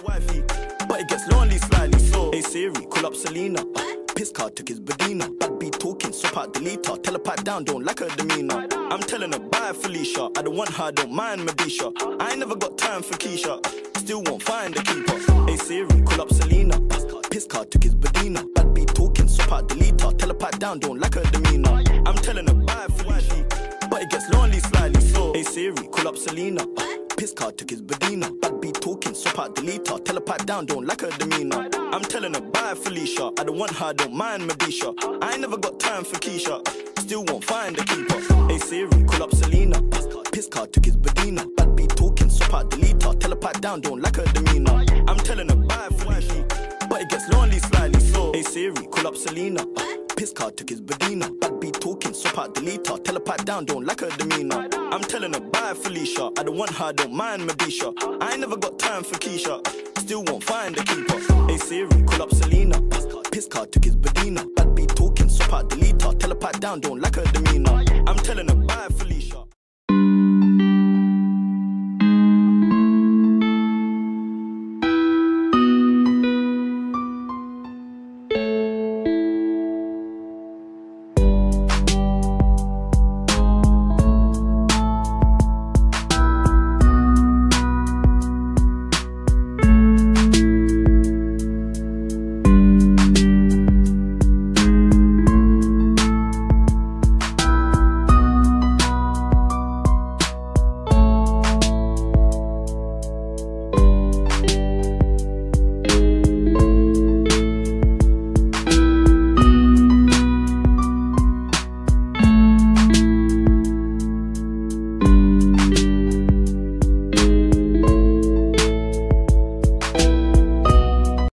wifey, but it gets lonely slightly. So, hey Siri, call up Selena. Piss card took his Badina. Bad beat talking, swap out deleter. Tell her pipe down, don't like her demeanor. I'm telling her bye Felicia. I don't want her, don't mind Medisha. I ain't never got time for Keisha. Still won't find a keeper. Hey Siri, call up Selena. Piss card took his Badina. Bad beat talking, swap out deleter. Tell her pipe down, don't like her demeanor. I'm telling her bye Felicia, but it gets lonely slightly. So, hey Siri, call up Selena. Piss card took his Badina. Bad beat talking, swap out deleter. Tell her pipe down, don't like her demeanor. I'm telling her bye Felicia. I don't want her, don't mind Medisha. I ain't never got time for Keisha. Still won't find a keeper. Hey Siri, call up Selena. Piss card took his Badina. Bad beat talking, swap out deleter. Tell her pipe down, don't like her demeanor. I'm telling her bye Felicia, but it gets lonely slightly. So, hey Siri, call up Selena. Piss card took his Badina. Bad beat talking, swap out deleter. Tell her pipe down, don't like her demeanor. I'm telling her bye Felicia. I don't want her, don't mind Medisha. I ain't never got time for Keisha. Still won't find a keeper. Hey Siri, call up Selena. Piss card took his Badina. Bad beat talking, swap out deleter. Tell her pipe down, don't like her demeanor. I'm telling her bye Felicia.